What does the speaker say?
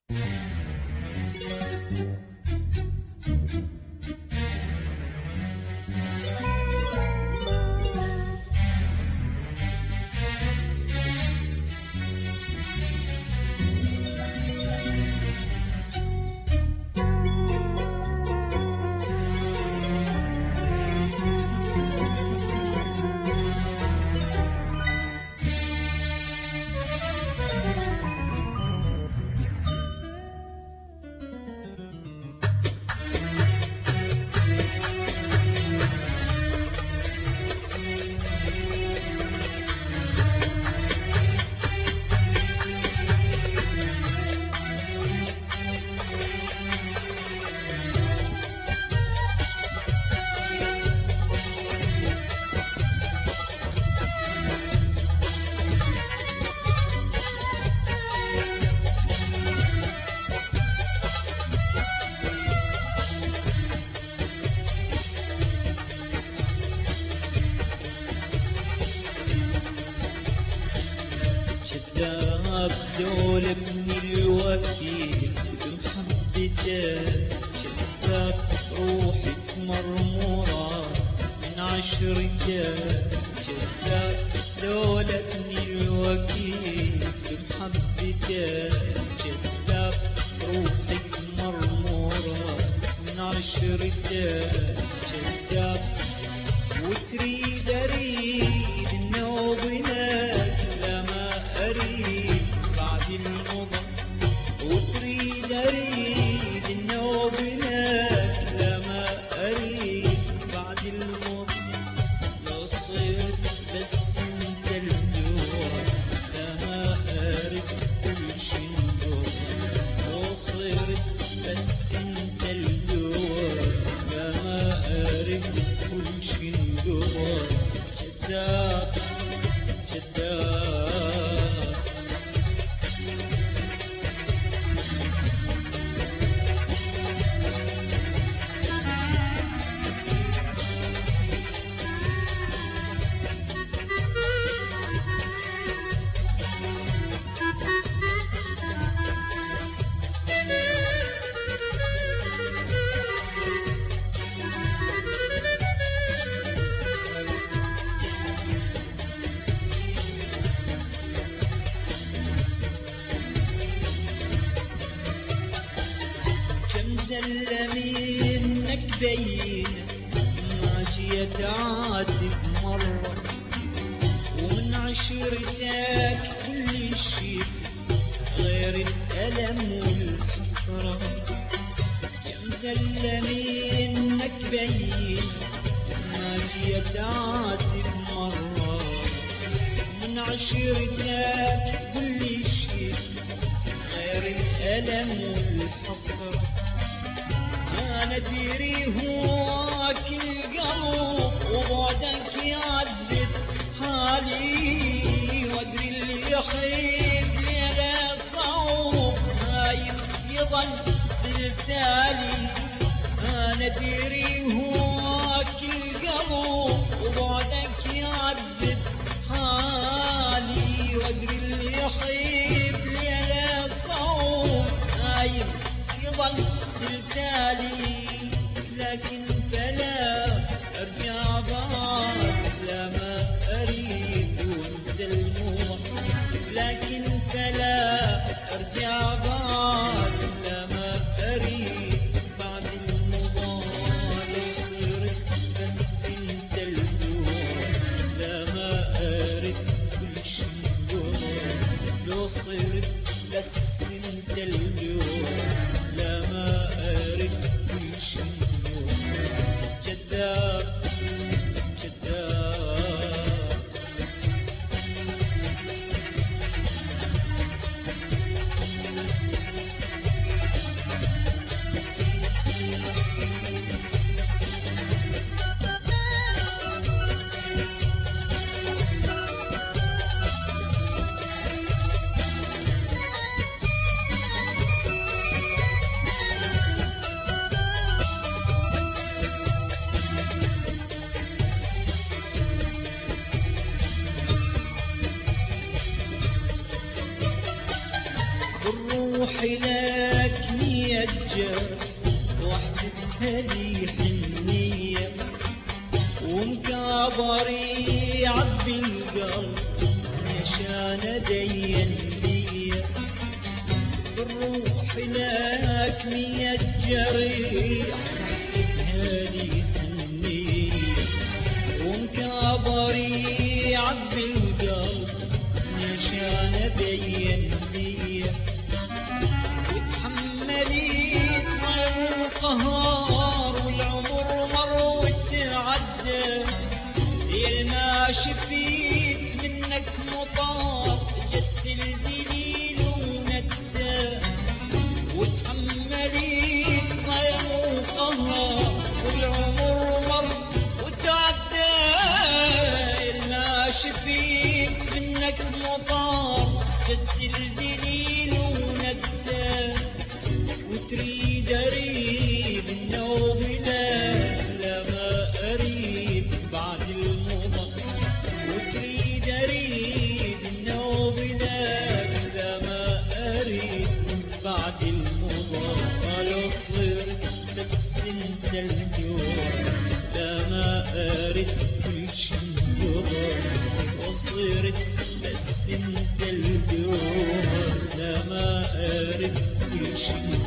شداب دول ابن الوكيل بمحبته، شداب روحي مرمورة من عشرته، شداب دول ابن الوكيل بمحبته، شداب روحي مرمورة من عشرته، شداب وتريد اريد النوبلات لما اريد بعد المضى، وتريد اريد النوبلات لما اريد بعد المضى، لو صرت بس انت الدور لما اريد كل شي ندور، لو صرت بس انت الدور لما اريد كل شي ندور. شداب شداب زل منك بينت ما جيت عاتب مرة، ومن عشرتك كل شي غير الألم والحسرة، كم زل منك بينت ما جيت عاتب مرة، من عشرتك كل شي غير الألم والحسرة، أنا أدري هواك القلب وبعدك يعذب حالي، وأدري اللي يخيب ليلة صعوب هايم يظل بالتالي، أنا أدري هواك القلب وبعدك يعذب حالي، وأدري اللي يخيب ليلة صعوب هايم يظل بالتالي، لكن فلا ارجع بعد لما اريد وانسى الموضوع، لكن فلا ارجع بعد لما اريد بعد الموضوع، لو صرت بس انت الدور لما اريد كل شي ندور، لو صرت بس انت الدور لما اريد كل شي ندور. جداب جداب بالروح لك مية جرح واحسبها لي حنية، ومكابري يعبي القلب عشان دين بيا. بالروح لك مية جريح واحسبها لي حنية، ومكابري يعبي القلب عشان دين بيا. وتحمليت ضيم وقهار والعمر مر وتعدى، يا ما شفيت منك مطار جسل دليل وندى. وتحمليت ضيم وقهار والعمر مر وتعدى، يا ما شفيت منك مطار جسل دليل وندى. وتريد اريد النوم لا ما اريد بعد المضى، وتريد اريد النوم لا ما اريد بعد المضى. لو صرت بس انت الجوع لا ما اريد كل شي يضر، وصرت بس انت الجوع لا ما اريد كل شي